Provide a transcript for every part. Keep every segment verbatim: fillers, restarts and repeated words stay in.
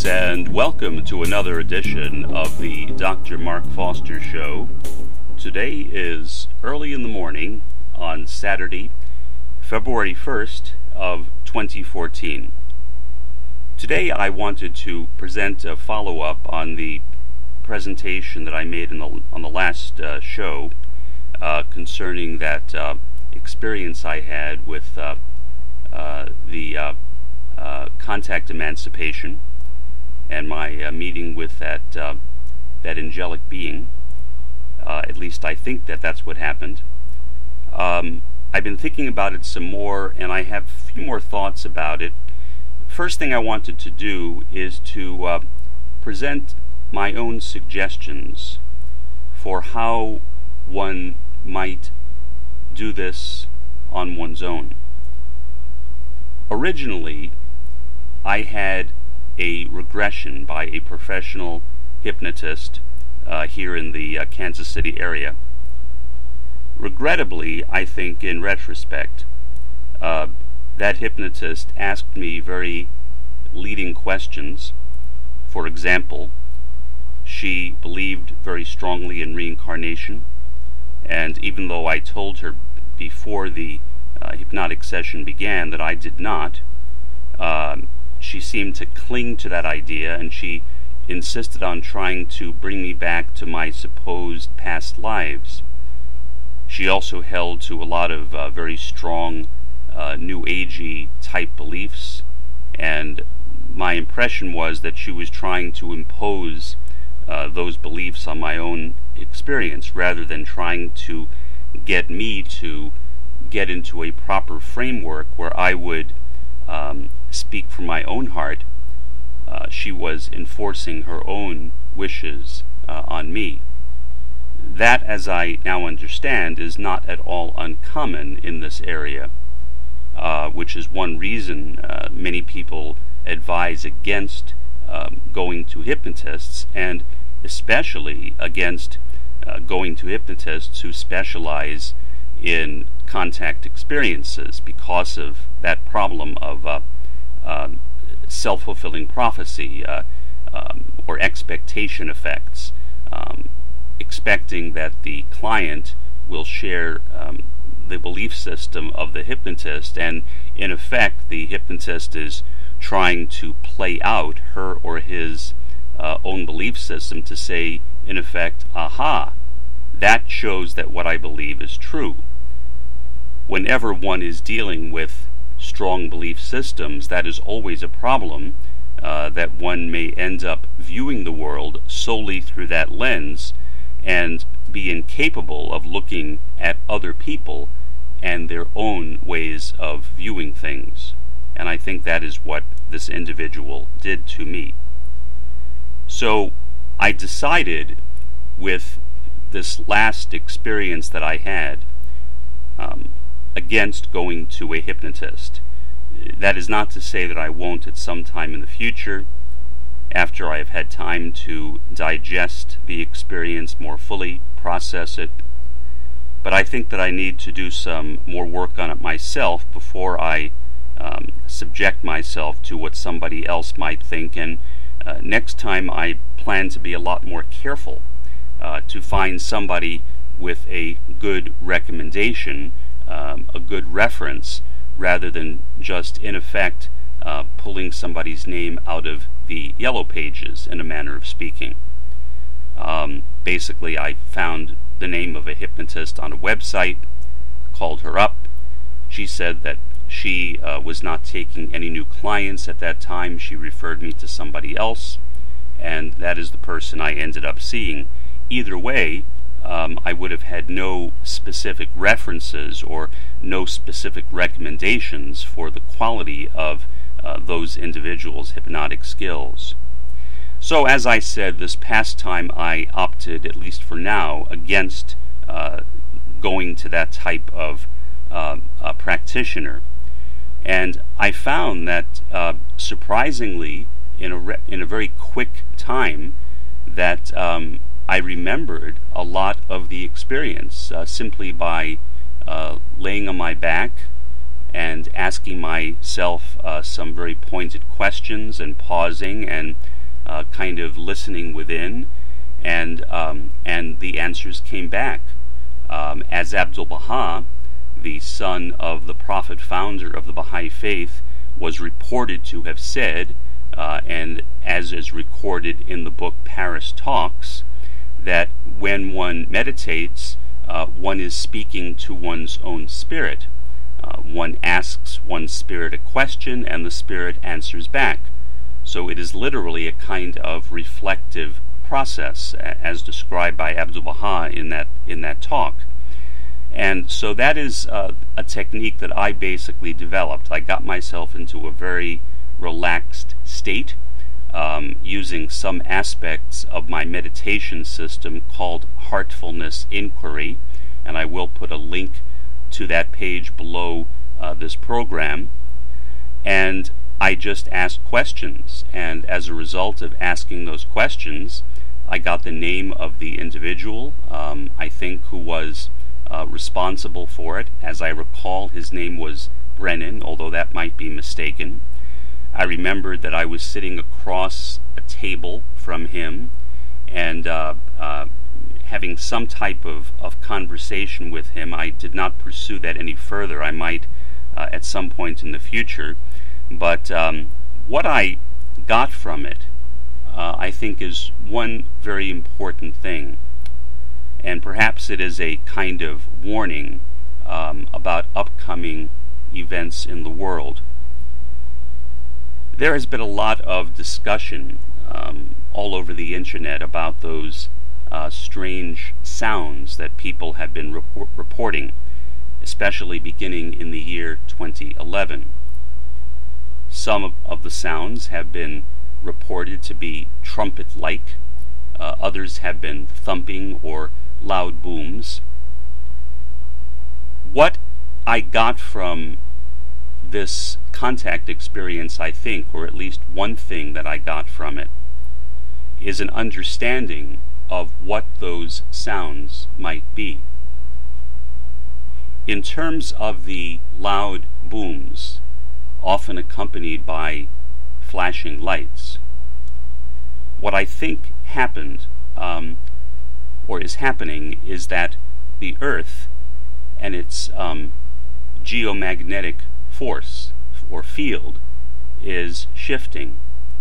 Greetings and welcome to another edition of the Doctor Mark Foster Show. Today is early in the morning on Saturday, February first of twenty fourteen. Today I wanted to present a follow-up on the presentation that I made in the, on the last uh, show uh, concerning that uh, experience I had with uh, uh, the uh, uh, contact emancipation and my uh, meeting with that uh, that angelic being. Uh, at least I think that that's what happened. Um, I've been thinking about it some more, and I have a few more thoughts about it. First thing I wanted to do is to uh, present my own suggestions for how one might do this on one's own. Originally, I had a regression by a professional hypnotist uh, here in the uh, Kansas City area. Regrettably, I think in retrospect, uh, that hypnotist asked me very leading questions. For example, she believed very strongly in reincarnation, and even though I told her before the uh, hypnotic session began that I did not, uh, she seemed to cling to that idea, and she insisted on trying to bring me back to my supposed past lives. She also held to a lot of uh, very strong uh, New Agey type beliefs, and my impression was that she was trying to impose uh, those beliefs on my own experience rather than trying to get me to get into a proper framework where I would um, speak from my own heart. Uh, she was enforcing her own wishes uh, on me. That, as I now understand, is not at all uncommon in this area, uh, which is one reason uh, many people advise against um, going to hypnotists, and especially against uh, going to hypnotists who specialize in contact experiences because of that problem of uh, um, self-fulfilling prophecy uh, um, or expectation effects, um, expecting that the client will share um, the belief system of the hypnotist, and in effect the hypnotist is trying to play out her or his uh, own belief system to say, in effect, aha, that shows that what I believe is true. Whenever one is dealing with strong belief systems, that is always a problem, uh, that one may end up viewing the world solely through that lens and be incapable of looking at other people and their own ways of viewing things. And I think that is what this individual did to me. So I decided with this last experience that I had um, against going to a hypnotist. That is not to say that I won't at some time in the future, after I have had time to digest the experience more fully, process it. But I think that I need to do some more work on it myself before I um, subject myself to what somebody else might think. And uh, next time I plan to be a lot more careful uh, to find somebody with a good recommendation, um, a good reference, rather than just, in effect, uh, pulling somebody's name out of the yellow pages, in a manner of speaking. Um, basically, I found the name of a hypnotist on a website, called her up. She said that she uh, was not taking any new clients at that time. She referred me to somebody else, and that is the person I ended up seeing. Either way, Um, I would have had no specific references or no specific recommendations for the quality of uh, those individuals' hypnotic skills. So, as I said, this past time I opted, at least for now, against uh, going to that type of uh, uh, practitioner. And I found that, uh, surprisingly, in a, re- in a very quick time, that um, I remembered a lot of the experience uh, simply by uh, laying on my back and asking myself uh, some very pointed questions and pausing and uh, kind of listening within, and um, and the answers came back. Um, as Abdu'l-Baha, the son of the prophet founder of the Baha'i faith, was reported to have said, uh, and as is recorded in the book Paris Talks, that when one meditates, uh, one is speaking to one's own spirit. Uh, one asks one's spirit a question, and the spirit answers back. So it is literally a kind of reflective process, as described by Abdu'l-Baha in that in that talk. And so that is uh, a technique that I basically developed. I got myself into a very relaxed state, um, using some aspects of my meditation system called Heartfulness Inquiry, and I will put a link to that page below uh, this program. And I just asked questions, and as a result of asking those questions, I got the name of the individual, um, I think, who was uh, responsible for it. As I recall, his name was Brennan, although that might be mistaken. I remembered that I was sitting across a table from him and uh, uh, having some type of, of conversation with him. I did not pursue that any further. I might uh, at some point in the future. But um, what I got from it, uh, I think, is one very important thing. And perhaps it is a kind of warning um, about upcoming events in the world. There has been a lot of discussion um, all over the internet about those uh, strange sounds that people have been report- reporting, especially beginning in the year twenty eleven. Some of, of the sounds have been reported to be trumpet-like, uh, others have been thumping or loud booms. What I got from this contact experience, I think, or at least one thing that I got from it, is an understanding of what those sounds might be. In terms of the loud booms, often accompanied by flashing lights, what I think happened, um, or is happening, is that the Earth and its um, geomagnetic force or field is shifting.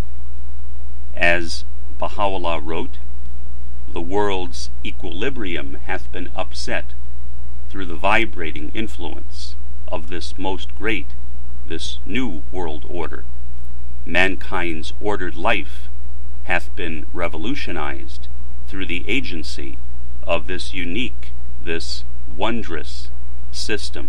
As Baha'u'llah wrote, the world's equilibrium hath been upset through the vibrating influence of this most great, this new world order. Mankind's ordered life hath been revolutionized through the agency of this unique, this wondrous system.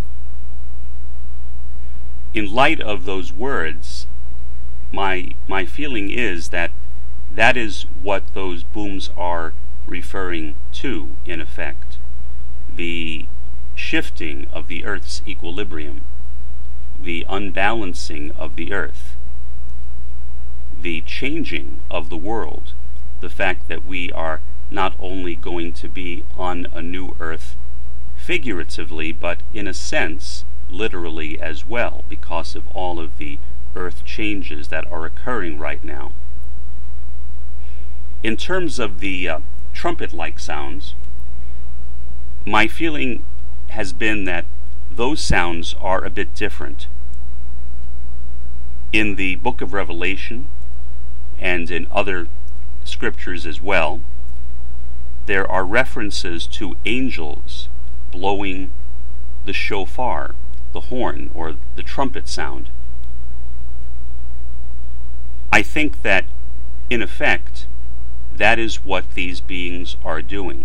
In light of those words, my my feeling is that that is what those booms are referring to, in effect. The shifting of the Earth's equilibrium, the unbalancing of the Earth, the changing of the world, the fact that we are not only going to be on a new Earth figuratively, but in a sense, literally as well, because of all of the Earth changes that are occurring right now. In terms of the uh, trumpet-like sounds, my feeling has been that those sounds are a bit different. In the book of Revelation, and in other scriptures as well, there are references to angels blowing the shofar, the horn, or the trumpet sound. I think that, in effect, that is what these beings are doing.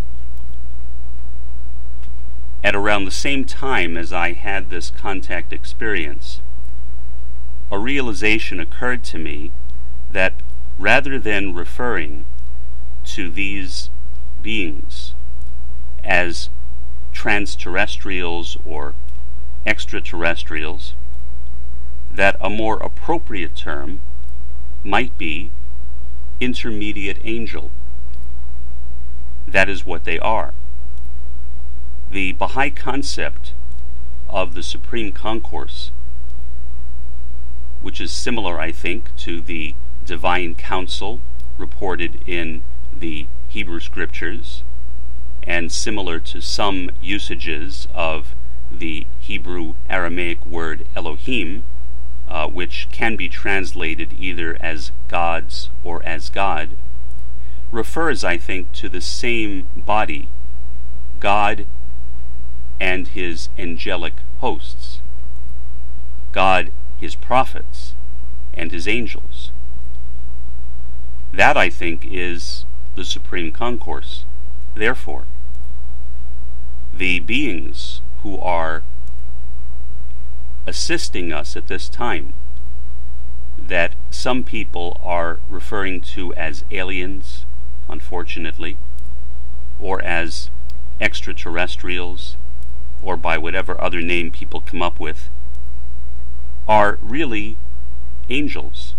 At around the same time as I had this contact experience, a realization occurred to me that rather than referring to these beings as transterrestrials or extraterrestrials, that a more appropriate term might be intermediate angel. That is what they are. The Baha'i concept of the Supreme Concourse, which is similar, I think, to the divine counsel reported in the Hebrew Scriptures, and similar to some usages of the Hebrew Aramaic word Elohim, uh, which can be translated either as gods or as God, refers, I think, to the same body, God and his angelic hosts, God, his prophets, and his angels. That, I think, is the Supreme Concourse. Therefore, the beings who are assisting us at this time, that some people are referring to as aliens, unfortunately, or as extraterrestrials, or by whatever other name people come up with, are really angels.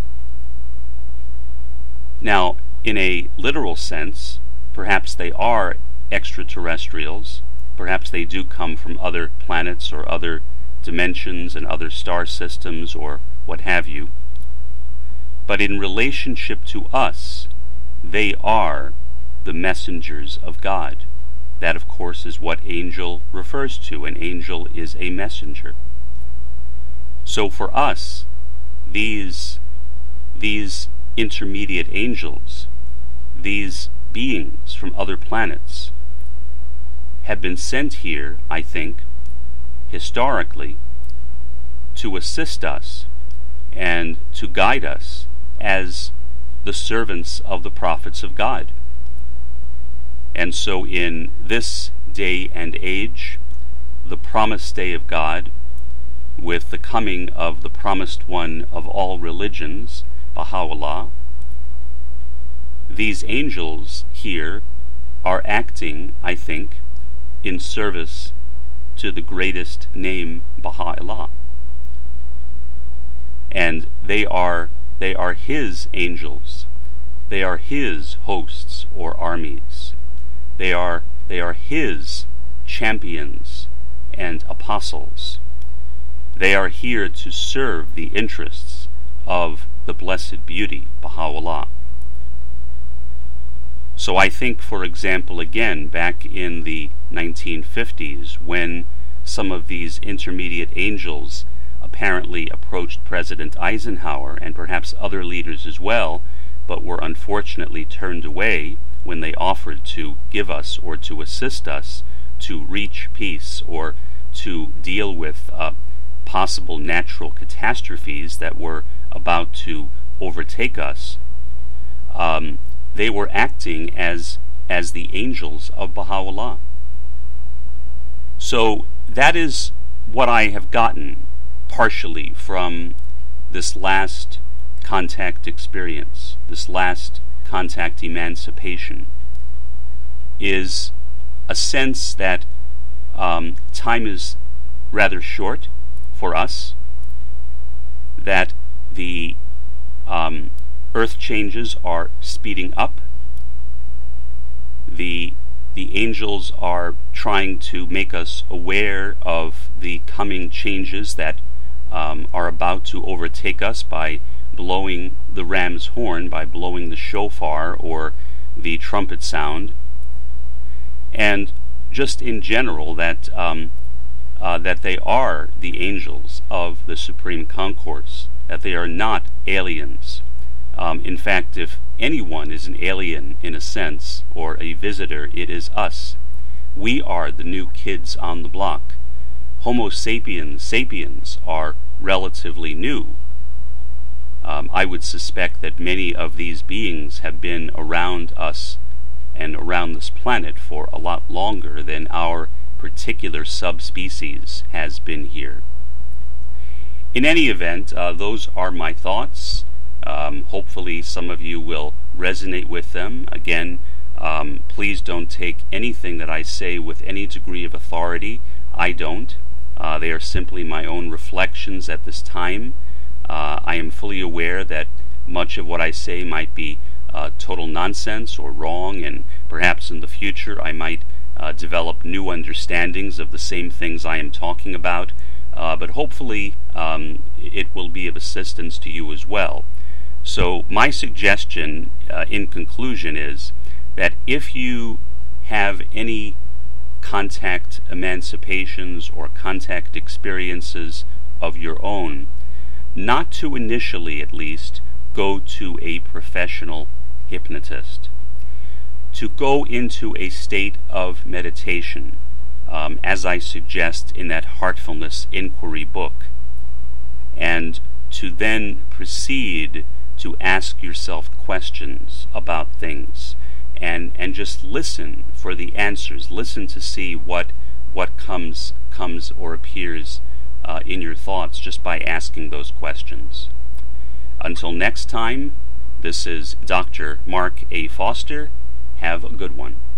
Now, in a literal sense, perhaps they are extraterrestrials, perhaps they do come from other planets or other dimensions and other star systems or what have you. But in relationship to us, they are the messengers of God. That, of course, is what angel refers to. An angel is a messenger. So for us, these, these intermediate angels, these beings from other planets, have been sent here, I think, historically, to assist us and to guide us as the servants of the prophets of God. And so in this day and age, the promised day of God, with the coming of the promised one of all religions, Baha'u'llah, these angels here are acting, I think, in service to the greatest name, Baha'u'llah. And they are they are his angels. They are his hosts or armies. They are they are his champions and apostles. They are here to serve the interests of the Blessed Beauty, Baha'u'llah. So I think, for example, again, back in the nineteen fifties, when some of these intermediate angels apparently approached President Eisenhower and perhaps other leaders as well, but were unfortunately turned away when they offered to give us or to assist us to reach peace or to deal with uh, possible natural catastrophes that were about to overtake us. Um, they were acting as as the angels of Baha'u'llah. So that is what I have gotten partially from this last contact experience, this last contact emancipation, is a sense that um, time is rather short for us, that the um, earth changes are speeding up, the the angels are trying to make us aware of the coming changes that um, are about to overtake us by blowing the ram's horn, by blowing the shofar or the trumpet sound, and just in general that um, uh, that they are the angels of the Supreme Concourse, that they are not aliens. Um, in fact, if anyone is an alien in a sense, or a visitor, it is us. We are the new kids on the block. Homo sapiens sapiens are relatively new. Um, I would suspect that many of these beings have been around us and around this planet for a lot longer than our particular subspecies has been here. In any event, uh, those are my thoughts. Um, hopefully some of you will resonate with them. Again, um, please don't take anything that I say with any degree of authority. I don't. Uh, they are simply my own reflections at this time. Uh, I am fully aware that much of what I say might be uh, total nonsense or wrong, and perhaps in the future I might uh, develop new understandings of the same things I am talking about, uh, but hopefully um, it will be of assistance to you as well. So my suggestion uh, in conclusion is that if you have any contact emancipations or contact experiences of your own, not to initially at least go to a professional hypnotist. To go into a state of meditation, um, as I suggest in that Heartfulness Inquiry book, and to then proceed to ask yourself questions about things, and and just listen for the answers. Listen to see what what comes comes or appears uh, in your thoughts just by asking those questions. Until next time, this is Doctor Mark A. Foster. Have a good one.